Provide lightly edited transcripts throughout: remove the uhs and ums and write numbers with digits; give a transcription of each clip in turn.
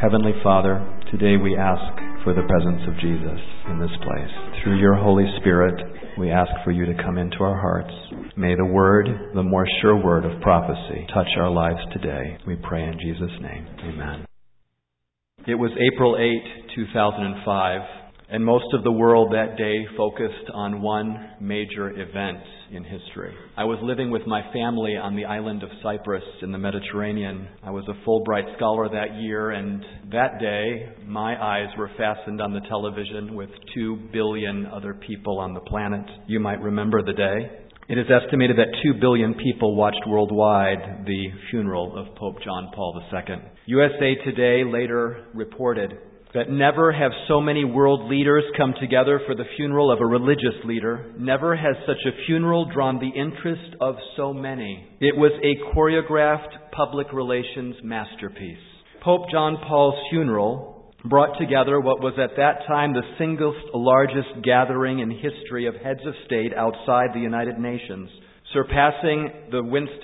Heavenly Father, today we ask for the presence of Jesus in this place. Through your Holy Spirit, we ask for you to come into our hearts. May the word, the more sure word of prophecy, touch our lives today. We pray in Jesus' name. Amen. It was April 8, 2005, and most of the world that day focused on one major event in history. I was living with my family on the island of Cyprus in the Mediterranean. I was a Fulbright scholar that year, and that day my eyes were fastened on the television with 2 billion other people on the planet. You might remember the day. It is estimated that 2 billion people watched worldwide the funeral of Pope John Paul II. USA Today later reported that never have so many world leaders come together for the funeral of a religious leader. Never has such a funeral drawn the interest of so many. It was a choreographed public relations masterpiece. Pope John Paul's funeral brought together what was at that time the single largest gathering in history of heads of state outside the United Nations, surpassing the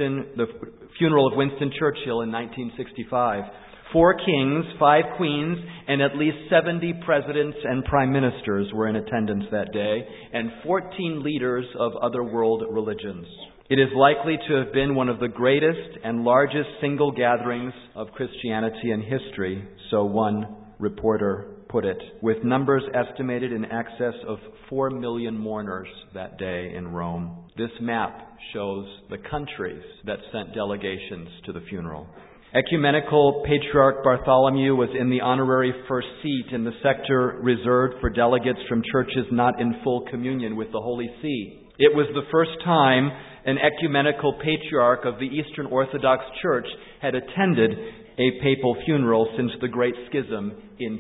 funeral of Winston Churchill in 1965. 4 kings, 5 queens, and at least 70 presidents and prime ministers were in attendance that day, and 14 leaders of other world religions. It is likely to have been one of the greatest and largest single gatherings of Christianity in history, so one reporter put it, with numbers estimated in excess of 4 million mourners that day in Rome. This map shows the countries that sent delegations to the funeral. Ecumenical Patriarch Bartholomew was in the honorary first seat in the sector reserved for delegates from churches not in full communion with the Holy See. It was the first time an ecumenical patriarch of the Eastern Orthodox Church had attended a papal funeral since the Great Schism in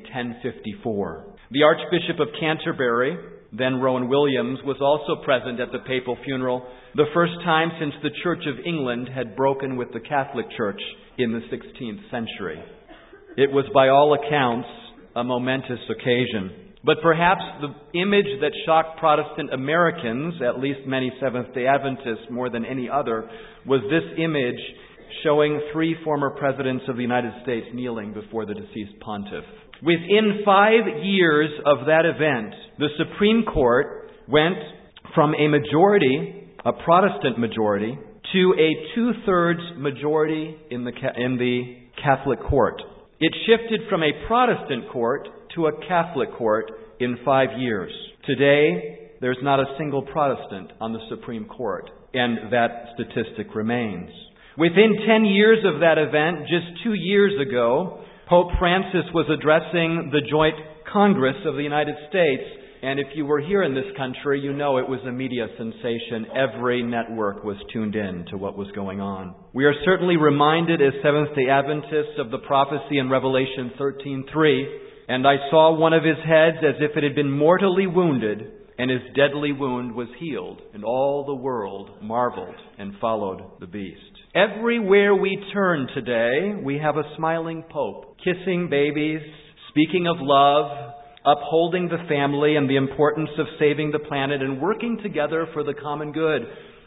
1054. The Archbishop of Canterbury, then Rowan Williams, was also present at the papal funeral, the first time since the Church of England had broken with the Catholic Church in the 16th century. It was by all accounts a momentous occasion. But perhaps the image that shocked Protestant Americans, at least many Seventh-day Adventists more than any other, was this image showing 3 former presidents of the United States kneeling before the deceased pontiff. Within 5 years of that event, the Supreme Court went from a majority, a Protestant majority, to a 2/3 majority in the Catholic court. It shifted from a Protestant court to a Catholic court in 5 years. Today, there's not a single Protestant on the Supreme Court, and that statistic remains. Within 10 years of that event, just 2 years ago, Pope Francis was addressing the Joint Congress of the United States. And if you were here in this country, you know it was a media sensation. Every network was tuned in to what was going on. We are certainly reminded as Seventh-day Adventists of the prophecy in Revelation 13:3. And I saw one of his heads as if it had been mortally wounded, and his deadly wound was healed. And all the world marveled and followed the beast. Everywhere we turn today, we have a smiling Pope, kissing babies, speaking of love, upholding the family and the importance of saving the planet and working together for the common good.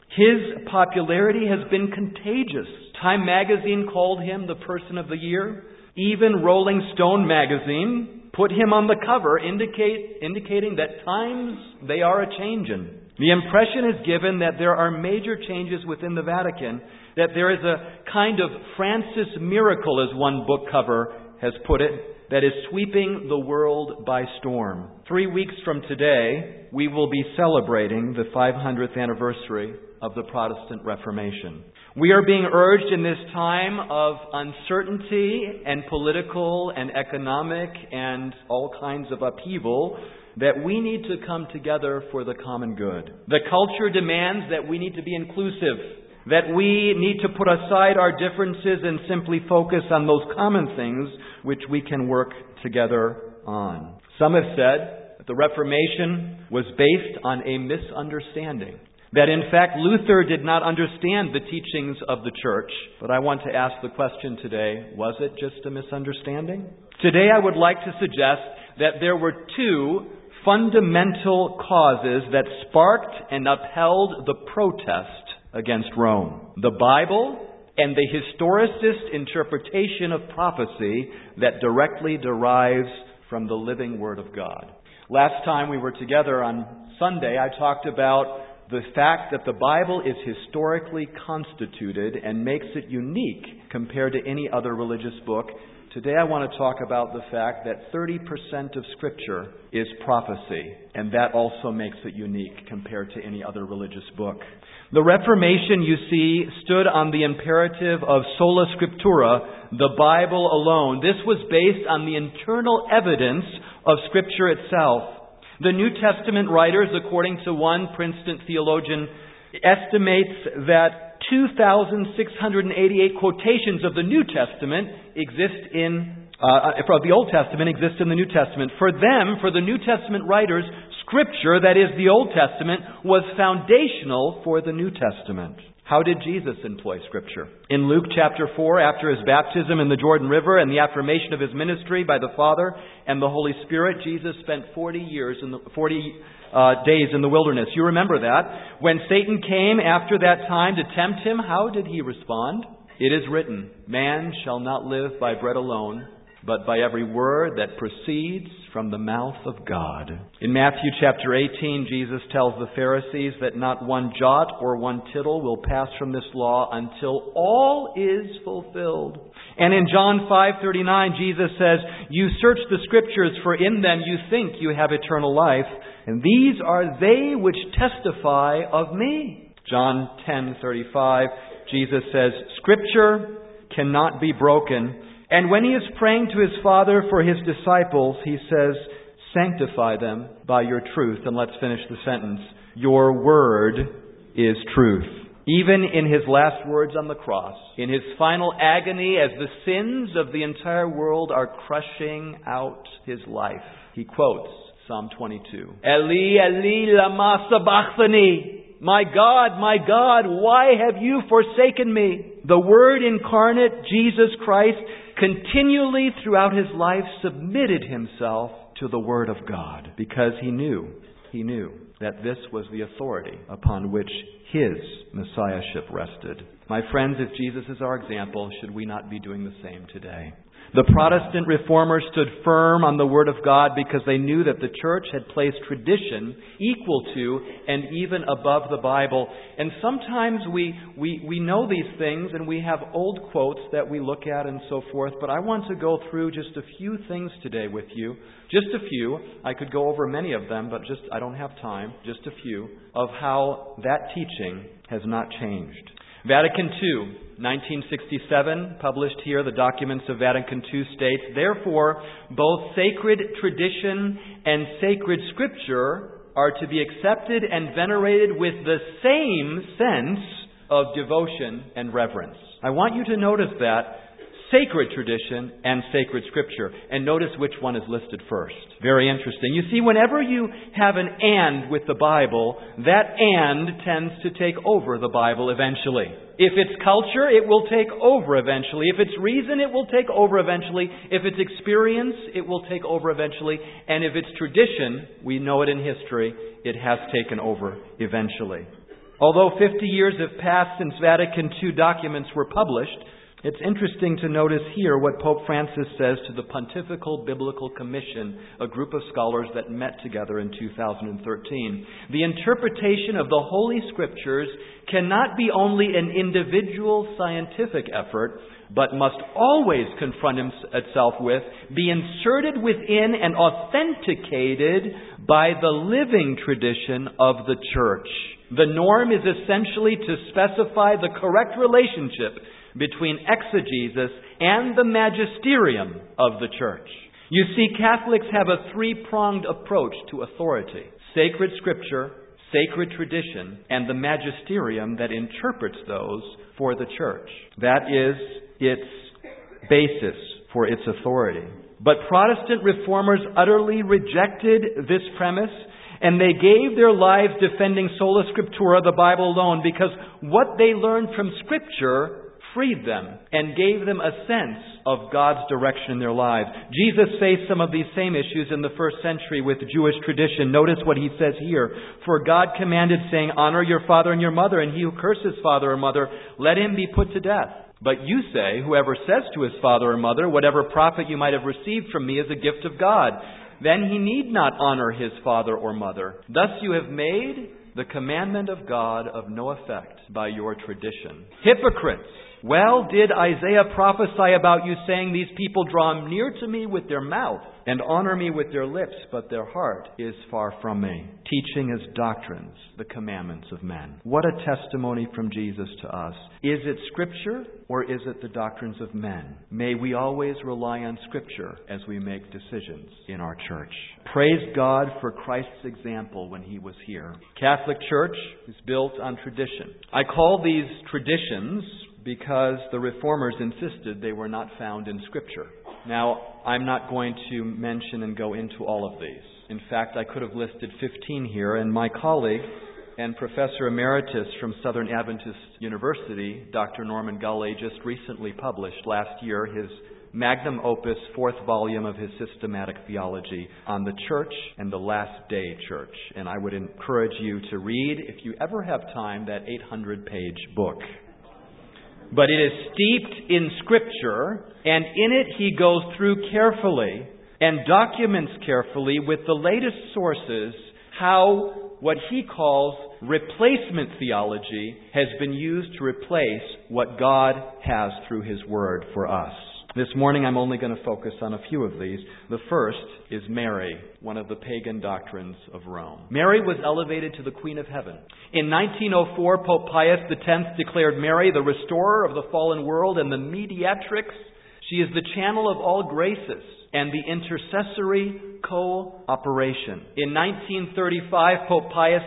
His popularity has been contagious. Time magazine called him the person of the year. Even Rolling Stone magazine put him on the cover, indicating that times they are a-changin'. The impression is given that there are major changes within the Vatican, that there is a kind of Francis miracle, as one book cover has put it, that is sweeping the world by storm. 3 weeks from today, we will be celebrating the 500th anniversary of the Protestant Reformation. We are being urged in this time of uncertainty and political and economic and all kinds of upheaval that we need to come together for the common good. The culture demands that we need to be inclusive, that we need to put aside our differences and simply focus on those common things which we can work together on. Some have said that the Reformation was based on a misunderstanding, that in fact Luther did not understand the teachings of the church. But I want to ask the question today, was it just a misunderstanding? Today I would like to suggest that there were 2 fundamental causes that sparked and upheld the protest against Rome: the Bible and the historicist interpretation of prophecy that directly derives from the living Word of God. Last time we were together on Sunday, I talked about the fact that the Bible is historically constituted and makes it unique compared to any other religious book. Today I want to talk about the fact that 30% of Scripture is prophecy, and that also makes it unique compared to any other religious book. The Reformation, you see, stood on the imperative of sola scriptura, the Bible alone. This was based on the internal evidence of Scripture itself. The New Testament writers, according to one Princeton theologian, estimates that 2,688 quotations of the New Testament exist from the Old Testament exist in the New Testament. For them, for the New Testament writers, Scripture, that is the Old Testament, was foundational for the New Testament. How did Jesus employ Scripture? In Luke chapter 4, after His baptism in the Jordan River and the affirmation of His ministry by the Father and the Holy Spirit, Jesus spent 40 days in the wilderness. You remember that. When Satan came after that time to tempt Him, how did He respond? It is written, "Man shall not live by bread alone, but by every word that proceeds from the mouth of God." In Matthew chapter 18, Jesus tells the Pharisees that not one jot or one tittle will pass from this law until all is fulfilled. And in John 5:39, Jesus says, "You search the Scriptures, for in them you think you have eternal life, and these are they which testify of me." John 10:35, Jesus says, "Scripture cannot be broken." And when He is praying to His Father for His disciples, He says, "Sanctify them by your truth." And let's finish the sentence. Your word is truth. Even in His last words on the cross, in His final agony as the sins of the entire world are crushing out His life, He quotes Psalm 22. "Eli, Eli, lama sabachthani." My God, why have you forsaken me? The Word incarnate, Jesus Christ, continually throughout His life submitted Himself to the Word of God because He knew that this was the authority upon which His Messiahship rested. My friends, if Jesus is our example, should we not be doing the same today? The Protestant reformers stood firm on the Word of God because they knew that the Church had placed tradition equal to and even above the Bible. And sometimes we know these things and we have old quotes that we look at and so forth. But I want to go through just a few things today with you. Just a few. I could go over many of them, but I don't have time. Just a few of how that teaching has not changed. Vatican II, 1967, published here, the documents of Vatican II states, "Therefore, both sacred tradition and sacred Scripture are to be accepted and venerated with the same sense of devotion and reverence." I want you to notice that. Sacred tradition and sacred Scripture. And notice which one is listed first. Very interesting. You see, whenever you have an "and" with the Bible, that "and" tends to take over the Bible eventually. If it's culture, it will take over eventually. If it's reason, it will take over eventually. If it's experience, it will take over eventually. And if it's tradition, we know it in history, it has taken over eventually. Although 50 years have passed since Vatican II documents were published, it's interesting to notice here what Pope Francis says to the Pontifical Biblical Commission, a group of scholars that met together in 2013. The interpretation of the Holy Scriptures cannot be only an individual scientific effort, but must always confront itself with, be inserted within and authenticated by the living tradition of the Church. The norm is essentially to specify the correct relationship between exegesis and the magisterium of the Church. You see, Catholics have a three-pronged approach to authority: sacred Scripture, sacred tradition, and the magisterium that interprets those for the Church. That is its basis for its authority. But Protestant reformers utterly rejected this premise, and they gave their lives defending sola scriptura, the Bible alone, because what they learned from Scripture freed them and gave them a sense of God's direction in their lives. Jesus faced some of these same issues in the first century with Jewish tradition. Notice what He says here. "For God commanded, saying, Honor your father and your mother, and he who curses father or mother, let him be put to death. But you say, whoever says to his father or mother, whatever profit you might have received from me is a gift of God, then he need not honor his father or mother. Thus you have made the commandment of God of no effect by your tradition. Hypocrites! Well did Isaiah prophesy about you, saying, these people draw near to me with their mouth and honor me with their lips, but their heart is far from me, teaching as doctrines the commandments of men. What a testimony from Jesus to us. Is it Scripture or is it the doctrines of men? May we always rely on Scripture as we make decisions in our church. Praise God for Christ's example when he was here. Catholic Church is built on tradition. I call these traditions because the Reformers insisted they were not found in Scripture. Now, I'm not going to mention and go into all of these. In fact, I could have listed 15 here, and my colleague and Professor Emeritus from Southern Adventist University, Dr. Norman Gulley, just recently published last year his magnum opus, 4th volume of his systematic theology on the church and the last day church. And I would encourage you to read, if you ever have time, that 800-page book. But it is steeped in Scripture, and in it he goes through carefully and documents carefully with the latest sources how what he calls replacement theology has been used to replace what God has through his Word for us. This morning I'm only going to focus on a few of these. The first is Mary, one of the pagan doctrines of Rome. Mary was elevated to the Queen of Heaven. In 1904, Pope Pius X declared Mary the restorer of the fallen world and the mediatrix. She is the channel of all graces and the intercessory cooperation. In 1935, Pope Pius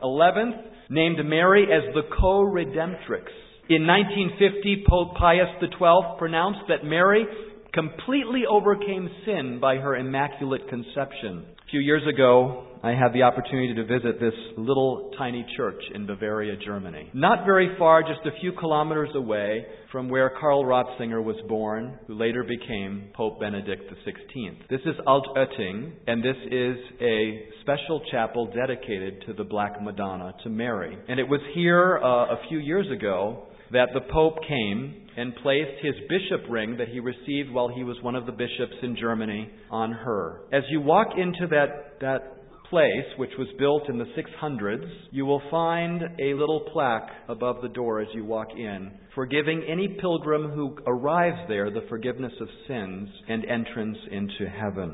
XI named Mary as the co-redemptrix. In 1950, Pope Pius XII pronounced that Mary completely overcame sin by her immaculate conception. A few years ago, I had the opportunity to visit this little tiny church in Bavaria, Germany. Not very far, just a few kilometers away from where Karl Ratzinger was born, who later became Pope Benedict XVI. This is Altötting, and this is a special chapel dedicated to the Black Madonna, to Mary. And it was here a few years ago that the Pope came and placed his bishop ring that he received while he was one of the bishops in Germany on her. As you walk into that place, which was built in the 600s, you will find a little plaque above the door as you walk in, forgiving any pilgrim who arrives there the forgiveness of sins and entrance into heaven.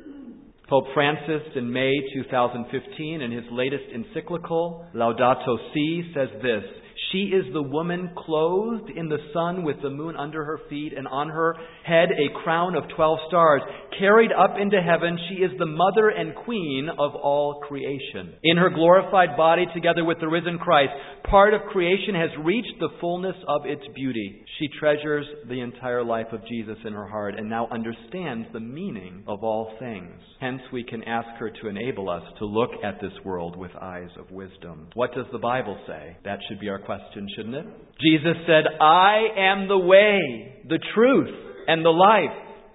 Pope Francis, in May 2015, in his latest encyclical, Laudato Si, says this: "She is the woman clothed in the sun with the moon under her feet and on her head a crown of 12 stars. Carried up into heaven, she is the mother and queen of all creation. In her glorified body, together with the risen Christ, part of creation has reached the fullness of its beauty. She treasures the entire life of Jesus in her heart and now understands the meaning of all things. Hence, we can ask her to enable us to look at this world with eyes of wisdom." What does the Bible say? That should be our question, shouldn't it? Jesus said, "I am the way, the truth, and the life.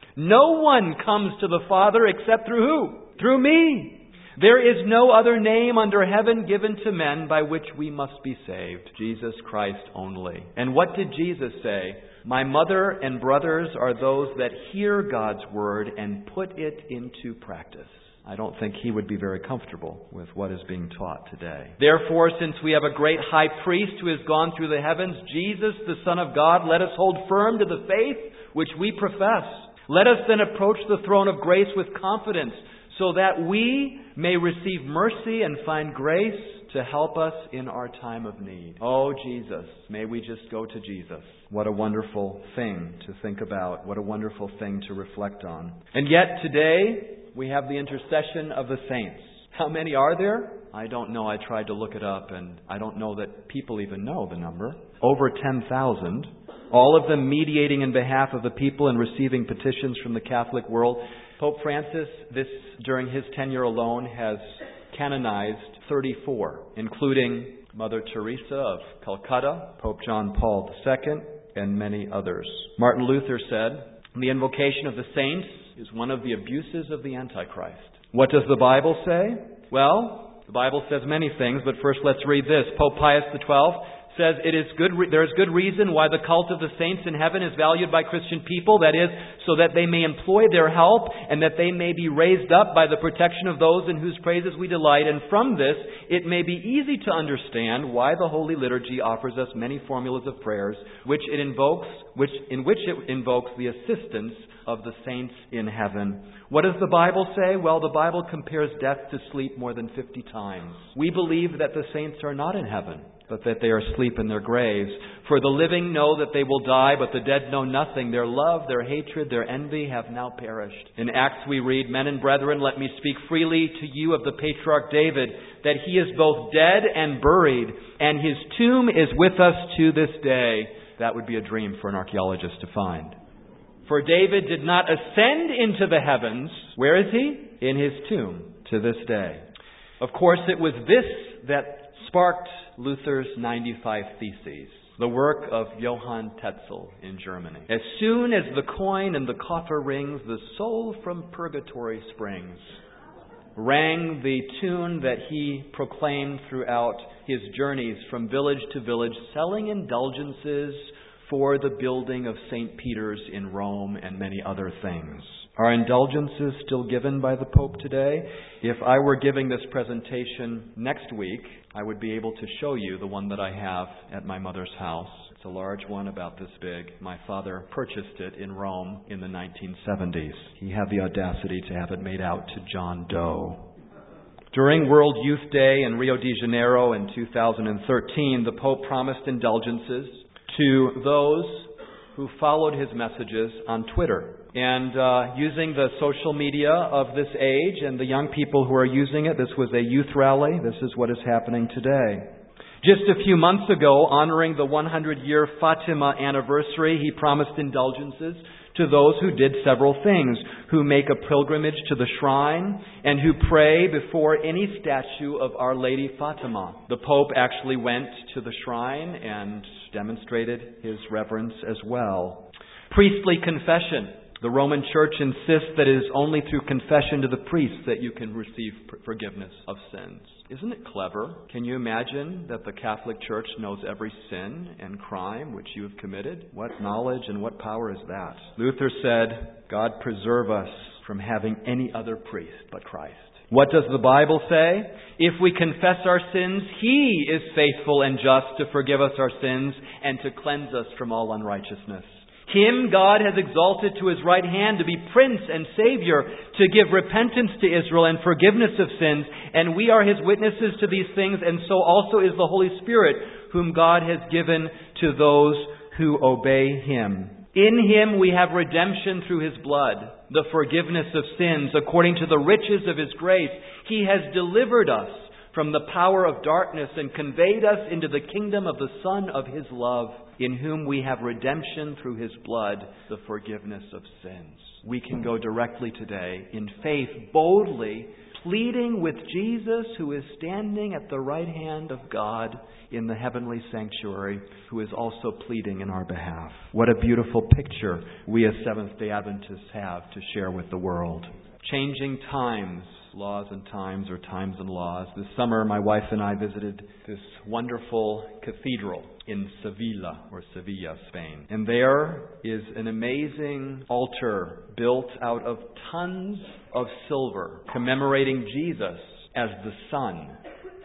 No one comes to the Father except through who? Through me. There is no other name under heaven given to men by which we must be saved. Jesus Christ only." And what did Jesus say? "My mother and brothers are those that hear God's word and put it into practice." I don't think he would be very comfortable with what is being taught today. Therefore, since we have a great high priest who has gone through the heavens, Jesus, the Son of God, let us hold firm to the faith which we profess. Let us then approach the throne of grace with confidence, so that we may receive mercy and find grace to help us in our time of need. Oh, Jesus, may we just go to Jesus. What a wonderful thing to think about. What a wonderful thing to reflect on. And yet today, we have the intercession of the saints. How many are there? I don't know. I tried to look it up, and I don't know that people even know the number. Over 10,000. All of them mediating in behalf of the people and receiving petitions from the Catholic world. Pope Francis, during his tenure alone, has canonized 34, including Mother Teresa of Calcutta, Pope John Paul II, and many others. Martin Luther said, "The invocation of the saints is one of the abuses of the Antichrist." What does the Bible say? Well, the Bible says many things, but first let's read this. Pope Pius XII says there is good reason why the cult of the saints in heaven is valued by Christian people. That is, so that they may employ their help and that they may be raised up by the protection of those in whose praises we delight. And from this, it may be easy to understand why the Holy Liturgy offers us many formulas of prayers, in which it invokes the assistance of the saints in heaven. What does the Bible say? Well, the Bible compares death to sleep more than 50 times. We believe that the saints are not in heaven, but that they are asleep in their graves. For the living know that they will die, but the dead know nothing. Their love, their hatred, their envy have now perished. In Acts we read, "Men and brethren, let me speak freely to you of the patriarch David, that he is both dead and buried, and his tomb is with us to this day." That would be a dream for an archaeologist to find. For David did not ascend into the heavens. Where is he? In his tomb to this day. Of course, it was this that sparked Luther's 95 Theses, the work of Johann Tetzel in Germany. As soon as the coin in the coffer rings, the soul from purgatory springs, rang the tune that he proclaimed throughout his journeys from village to village, selling indulgences for the building of St. Peter's in Rome and many other things. Are indulgences still given by the Pope today? If I were giving this presentation next week, I would be able to show you the one that I have at my mother's house. It's a large one about this big. My father purchased it in Rome in the 1970s. He had the audacity to have it made out to John Doe. During World Youth Day in Rio de Janeiro in 2013, the Pope promised indulgences to those who followed his messages on Twitter. And using the social media of this age and the young people who are using it, this was a youth rally. This is what is happening today. Just a few months ago, honoring the 100-year Fatima anniversary, he promised indulgences to those who did several things, who make a pilgrimage to the shrine and who pray before any statue of Our Lady Fatima. The Pope actually went to the shrine and demonstrated his reverence as well. Priestly confession. The Roman Church insists that it is only through confession to the priest that you can receive forgiveness of sins. Isn't it clever? Can you imagine that the Catholic Church knows every sin and crime which you have committed? What knowledge and what power is that? Luther said, God preserve us from having any other priest but Christ. What does the Bible say? If we confess our sins, He is faithful and just to forgive us our sins and to cleanse us from all unrighteousness. Him God has exalted to His right hand to be Prince and Savior, to give repentance to Israel and forgiveness of sins. And we are His witnesses to these things, and so also is the Holy Spirit, whom God has given to those who obey Him. In Him we have redemption through His blood, the forgiveness of sins, according to the riches of His grace. He has delivered us from the power of darkness and conveyed us into the kingdom of the Son of His love, in whom we have redemption through His blood, the forgiveness of sins. We can go directly today in faith, boldly, pleading with Jesus, who is standing at the right hand of God in the heavenly sanctuary, who is also pleading in our behalf. What a beautiful picture we as Seventh-day Adventists have to share with the world. Changing times. Laws and times, or times and laws. This summer, my wife and I visited this wonderful cathedral in Sevilla, Spain. And there is an amazing altar built out of tons of silver, commemorating Jesus as the Son,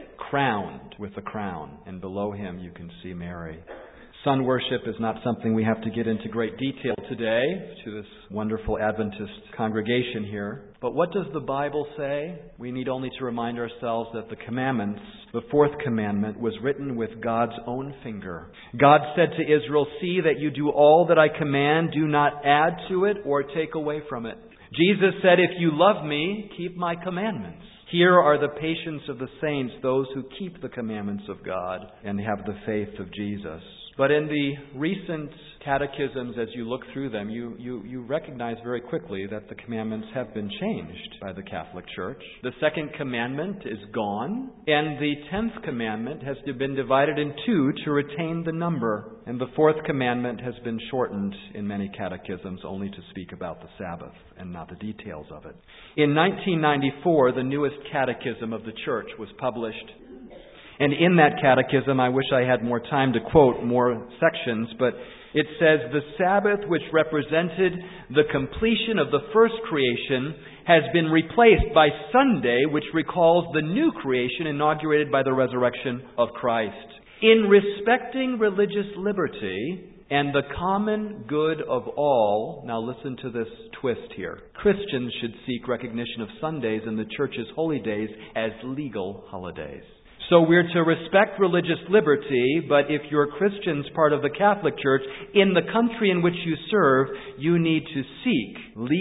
crowned with a crown. And below Him you can see Mary. Sun worship is not something we have to get into great detail today to this wonderful Adventist congregation here. But what does the Bible say? We need only to remind ourselves that the commandments, the fourth commandment, was written with God's own finger. God said to Israel, "See that you do all that I command, do not add to it or take away from it." Jesus said, "If you love me, keep my commandments." Here are the patience of the saints, those who keep the commandments of God and have the faith of Jesus. But in the recent catechisms, as you look through them, you recognize very quickly that the commandments have been changed by the Catholic Church. The second commandment is gone, and the 10th commandment has been divided in two to retain the number. And the fourth commandment has been shortened in many catechisms only to speak about the Sabbath and not the details of it. In 1994, the newest catechism of the Church was published. And in that catechism, I wish I had more time to quote more sections, but it says, "The Sabbath, which represented the completion of the first creation, has been replaced by Sunday, which recalls the new creation inaugurated by the resurrection of Christ. In respecting religious liberty and the common good of all," now listen to this twist here, "Christians should seek recognition of Sundays and the Church's holy days as legal holidays." So we're to respect religious liberty, but if you're Christians, part of the Catholic Church, in the country in which you serve, you need to seek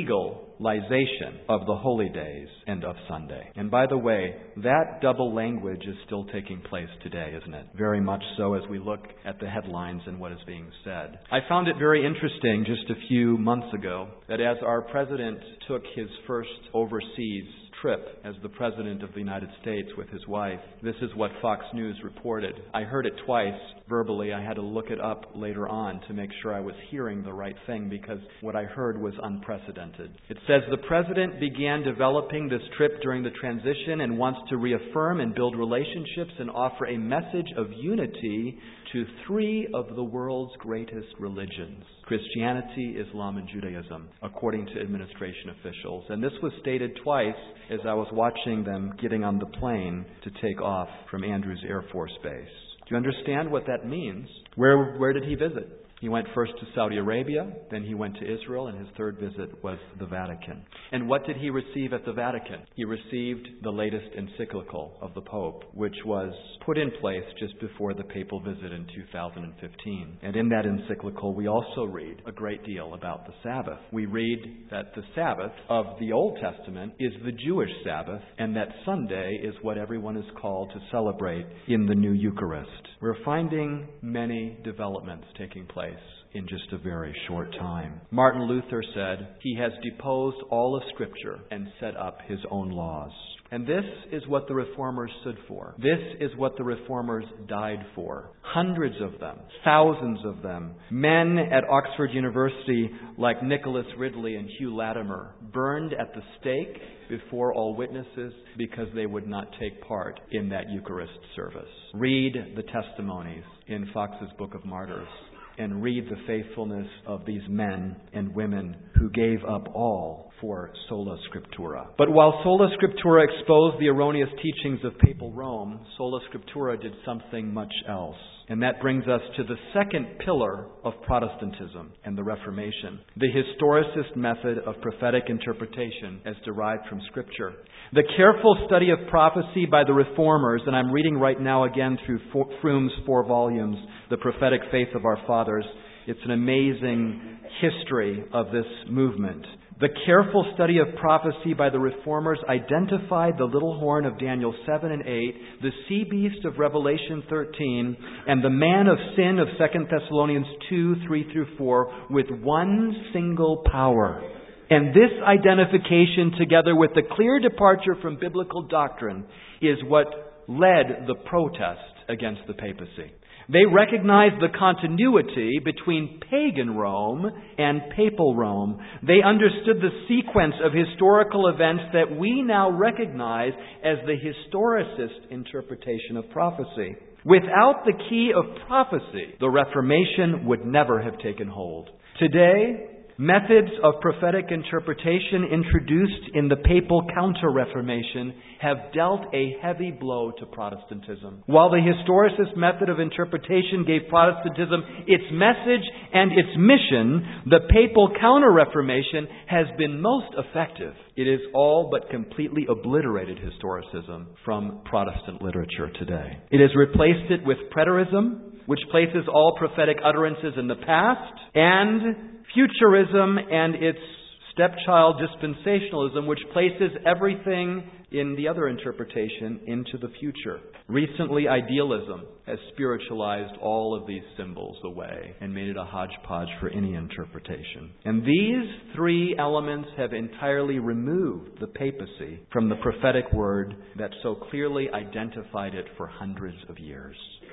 legalization of the holy days and of Sunday. And by the way, that double language is still taking place today, isn't it? Very much so as we look at the headlines and what is being said. I found it very interesting just a few months ago that as our president took his first overseas trip as the President of the United States with his wife, this is what Fox News reported. I heard it twice verbally. I had to look it up later on to make sure I was hearing the right thing because what I heard was unprecedented. It says, "The President began developing this trip during the transition and wants to reaffirm and build relationships and offer a message of unity to three of the world's greatest religions, Christianity, Islam, and Judaism, according to administration officials." And this was stated twice as I was watching them getting on the plane to take off from Andrews Air Force Base. Do you understand what that means? Where did he visit? He went first to Saudi Arabia, then he went to Israel, and his third visit was the Vatican. And what did he receive at the Vatican? He received the latest encyclical of the Pope, which was put in place just before the papal visit in 2015. And in that encyclical, we also read a great deal about the Sabbath. We read that the Sabbath of the Old Testament is the Jewish Sabbath, and that Sunday is what everyone is called to celebrate in the new Eucharist. We're finding many developments taking place in just a very short time. Martin Luther said, "He has deposed all of Scripture and set up his own laws." And this is what the Reformers stood for. This is what the Reformers died for. Hundreds of them, thousands of them, men at Oxford University like Nicholas Ridley and Hugh Latimer, burned at the stake before all witnesses because they would not take part in that Eucharist service. Read the testimonies in Fox's Book of Martyrs, and read the faithfulness of these men and women who gave up all for Sola Scriptura. But while Sola Scriptura exposed the erroneous teachings of Papal Rome, Sola Scriptura did something much else. And that brings us to the second pillar of Protestantism and the Reformation, the historicist method of prophetic interpretation as derived from Scripture. The careful study of prophecy by the Reformers, and I'm reading right now again through Froome's 4 volumes, The Prophetic Faith of Our Fathers. It's an amazing history of this movement. The careful study of prophecy by the Reformers identified the little horn of Daniel 7 and 8, the sea beast of Revelation 13, and the man of sin of 2 Thessalonians 2, 3 through 4 with one single power. And this identification, together with the clear departure from biblical doctrine, is what led the protest against the papacy. They recognized the continuity between pagan Rome and papal Rome. They understood the sequence of historical events that we now recognize as the historicist interpretation of prophecy. Without the key of prophecy, the Reformation would never have taken hold. Today, methods of prophetic interpretation introduced in the papal Counter-Reformation have dealt a heavy blow to Protestantism. While the historicist method of interpretation gave Protestantism its message and its mission, the papal Counter-Reformation has been most effective. It has all but completely obliterated historicism from Protestant literature today. It has replaced it with preterism, which places all prophetic utterances in the past, and futurism and its stepchild dispensationalism, which places everything in the other interpretation into the future. Recently, idealism has spiritualized all of these symbols away and made it a hodgepodge for any interpretation. And these 3 elements have entirely removed the papacy from the prophetic word that so clearly identified it for hundreds of years.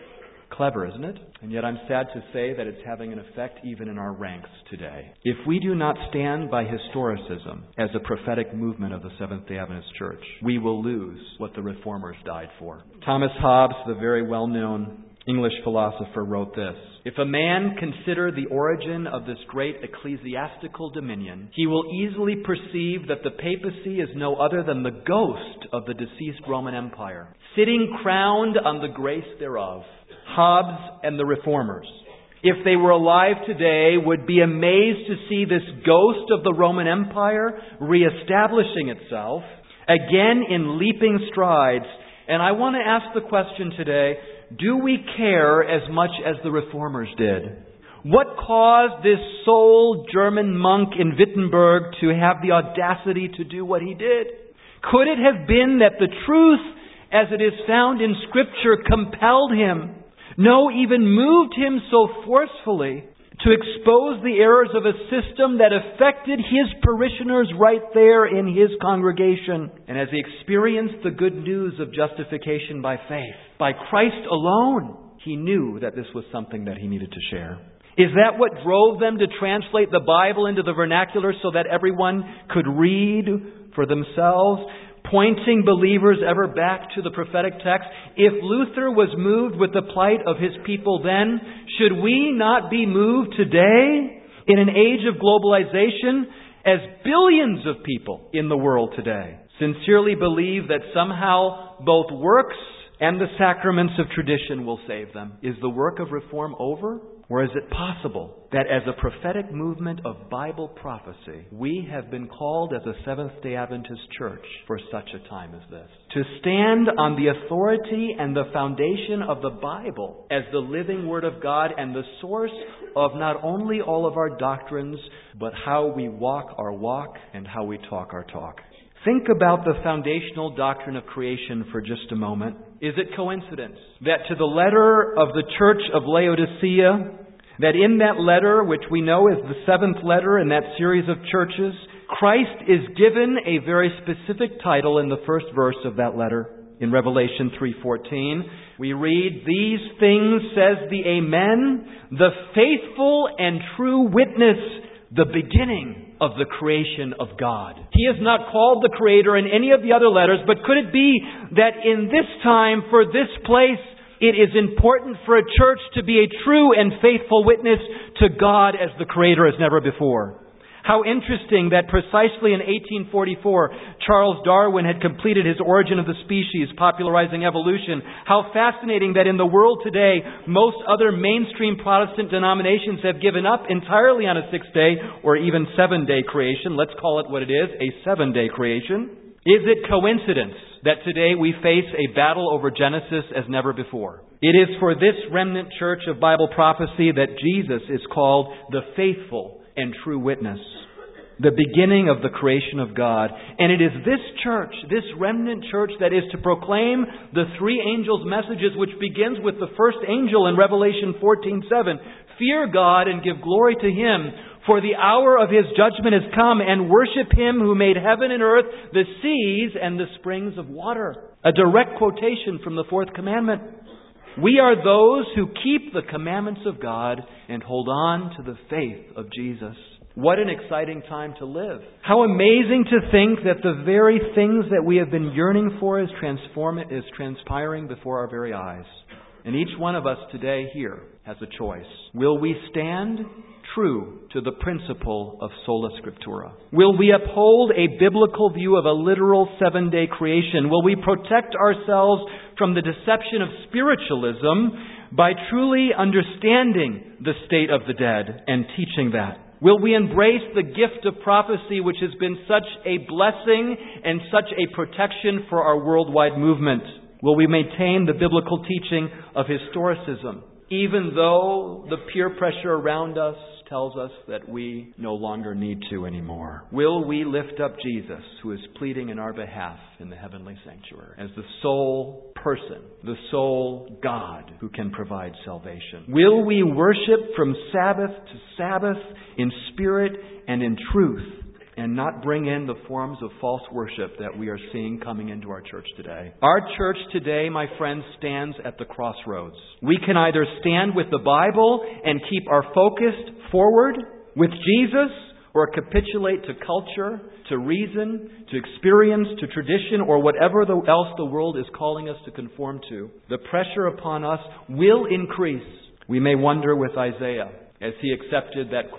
Clever, isn't it? And yet I'm sad to say that it's having an effect even in our ranks today. If we do not stand by historicism as a prophetic movement of the Seventh-day Adventist Church, we will lose what the Reformers died for. Thomas Hobbes, the very well-known English philosopher, wrote this: "If a man consider the origin of this great ecclesiastical dominion, he will easily perceive that the papacy is no other than the ghost of the deceased Roman Empire, sitting crowned on the grace thereof." Hobbes and the Reformers, if they were alive today, would be amazed to see this ghost of the Roman Empire reestablishing itself, again in leaping strides. And I want to ask the question today, do we care as much as the Reformers did? What caused this sole German monk in Wittenberg to have the audacity to do what he did? Could it have been that the truth, as it is found in Scripture, compelled him, no, even moved him so forcefully to expose the errors of a system that affected his parishioners right there in his congregation? And as he experienced the good news of justification by faith, by Christ alone, he knew that this was something that he needed to share. Is that what drove them to translate the Bible into the vernacular so that everyone could read for themselves, pointing believers ever back to the prophetic text? If Luther was moved with the plight of his people then, should we not be moved today in an age of globalization as billions of people in the world today sincerely believe that somehow both works and the sacraments of tradition will save them? Is the work of reform over? Or is it possible that as a prophetic movement of Bible prophecy, we have been called as a Seventh-day Adventist church for such a time as this? To stand on the authority and the foundation of the Bible as the living Word of God and the source of not only all of our doctrines, but how we walk our walk and how we talk our talk. Think about the foundational doctrine of creation for just a moment. Is it coincidence that to the letter of the Church of Laodicea, that in that letter, which we know is the seventh letter in that series of churches, Christ is given a very specific title in the first verse of that letter? In Revelation 3:14, we read, "These things says the Amen, the faithful and true witness, the beginning of the creation of God." He is not called the Creator in any of the other letters, but could it be that in this time, for this place, it is important for a church to be a true and faithful witness to God as the Creator as never before? How interesting that precisely in 1844, Charles Darwin had completed his Origin of the Species, popularizing evolution. How fascinating that in the world today, most other mainstream Protestant denominations have given up entirely on a 6-day or even 7-day creation. Let's call it what it is, a 7-day creation. Is it coincidence that today we face a battle over Genesis as never before? It is for this remnant church of Bible prophecy that Jesus is called the faithful and true witness, the beginning of the creation of God. And it is this church, this remnant church, that is to proclaim the three angels' messages, which begins with the first angel in Revelation 14:7. "Fear God and give glory to Him, for the hour of His judgment has come, and worship Him who made heaven and earth, the seas and the springs of water." A direct quotation from the fourth commandment. We are those who keep the commandments of God and hold on to the faith of Jesus. What an exciting time to live. How amazing to think that the very things that we have been yearning for is transpiring before our very eyes. And each one of us today here has a choice. Will we stand true to the principle of sola scriptura? Will we uphold a biblical view of a literal 7-day creation? Will we protect ourselves from the deception of spiritualism by truly understanding the state of the dead and teaching that? Will we embrace the gift of prophecy, which has been such a blessing and such a protection for our worldwide movement? Will we maintain the biblical teaching of historicism, even though the peer pressure around us tells us that we no longer need to anymore? Will we lift up Jesus, who is pleading in our behalf in the heavenly sanctuary, as the sole person, the sole God who can provide salvation? Will we worship from Sabbath to Sabbath in spirit and in truth, and not bring in the forms of false worship that we are seeing coming into our church today. Our church today, my friends, stands at the crossroads. We can either stand with the Bible and keep our focus forward with Jesus, or capitulate to culture, to reason, to experience, to tradition, or whatever else the world is calling us to conform to. The pressure upon us will increase. We may wonder with Isaiah, as he accepted that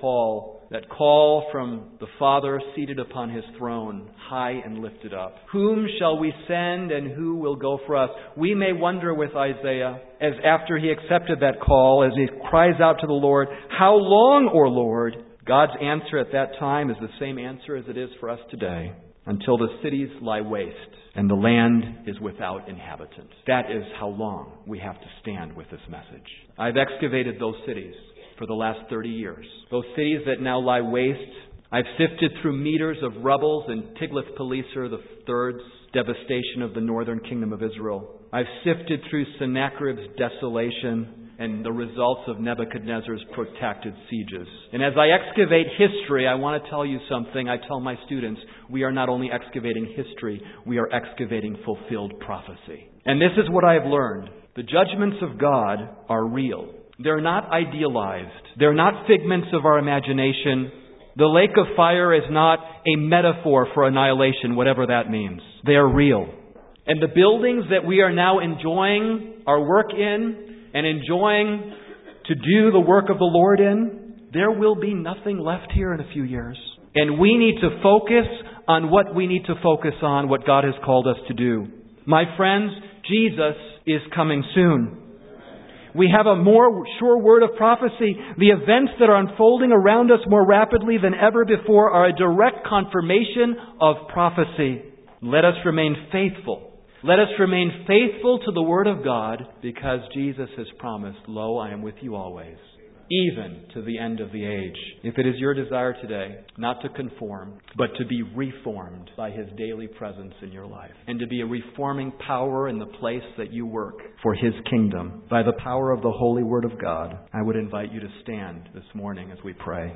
call from the Father seated upon His throne, high and lifted up. Whom shall we send, and who will go for us? We may wonder with Isaiah, as after he accepted that call, as he cries out to the Lord, how long, O Lord? God's answer at that time is the same answer as it is for us today. Until the cities lie waste and the land is without inhabitants. That is how long we have to stand with this message. I've excavated those cities for the last 30 years. Those cities that now lie waste. I've sifted through meters of rubbles in Tiglath-Pileser III's devastation of the northern kingdom of Israel. I've sifted through Sennacherib's desolation and the results of Nebuchadnezzar's protracted sieges. And as I excavate history, I want to tell you something. I tell my students, we are not only excavating history, we are excavating fulfilled prophecy. And this is what I have learned. The judgments of God are real. They're not idealized. They're not figments of our imagination. The lake of fire is not a metaphor for annihilation, whatever that means. They are real. And the buildings that we are now enjoying our work in, and enjoying to do the work of the Lord in, there will be nothing left here in a few years. And we need to focus on what we need to focus on, what God has called us to do. My friends, Jesus is coming soon. We have a more sure word of prophecy. The events that are unfolding around us more rapidly than ever before are a direct confirmation of prophecy. Let us remain faithful. Let us remain faithful to the Word of God, because Jesus has promised, lo, I am with you always, even to the end of the age. If it is your desire today not to conform, but to be reformed by His daily presence in your life, and to be a reforming power in the place that you work for His kingdom, by the power of the holy Word of God, I would invite you to stand this morning as we pray.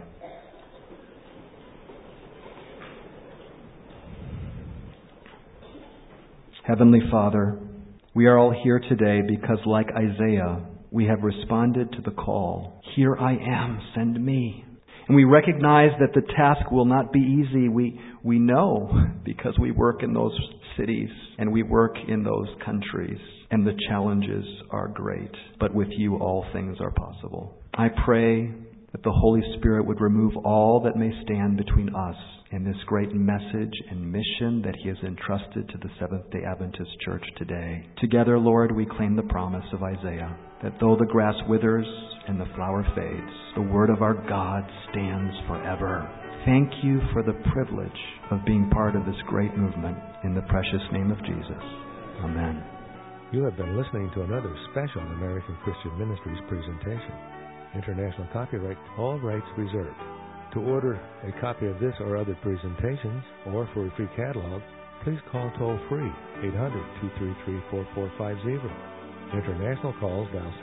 Heavenly Father, we are all here today because, like Isaiah, we have responded to the call. Here I am, send me. And we recognize that the task will not be easy. We know because we work in those cities and we work in those countries, and the challenges are great. But with you, all things are possible. I pray that the Holy Spirit would remove all that may stand between us and this great message and mission that He has entrusted to the Seventh-day Adventist Church today. Together, Lord, we claim the promise of Isaiah, that though the grass withers and the flower fades, the word of our God stands forever. Thank you for the privilege of being part of this great movement. In the precious name of Jesus. Amen. You have been listening to another special American Christian Ministries presentation. International copyright, all rights reserved. To order a copy of this or other presentations, or for a free catalog, please call toll-free 800-233-4450. International calls dial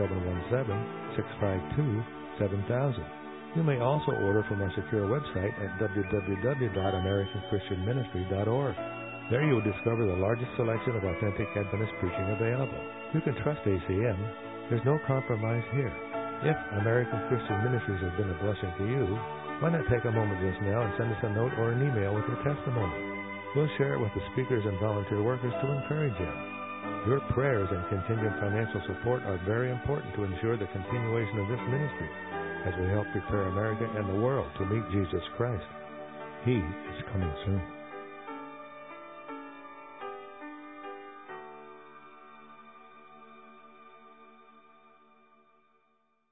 717-652-7000. You may also order from our secure website at www.americanchristianministry.org. There you will discover the largest selection of authentic Adventist preaching available. You can trust ACM. There's no compromise here. If American Christian Ministries has been a blessing to you, why not take a moment just now and send us a note or an email with your testimony? We'll share it with the speakers and volunteer workers to encourage you. Your prayers and contingent financial support are very important to ensure the continuation of this ministry as we help prepare America and the world to meet Jesus Christ. He is coming soon.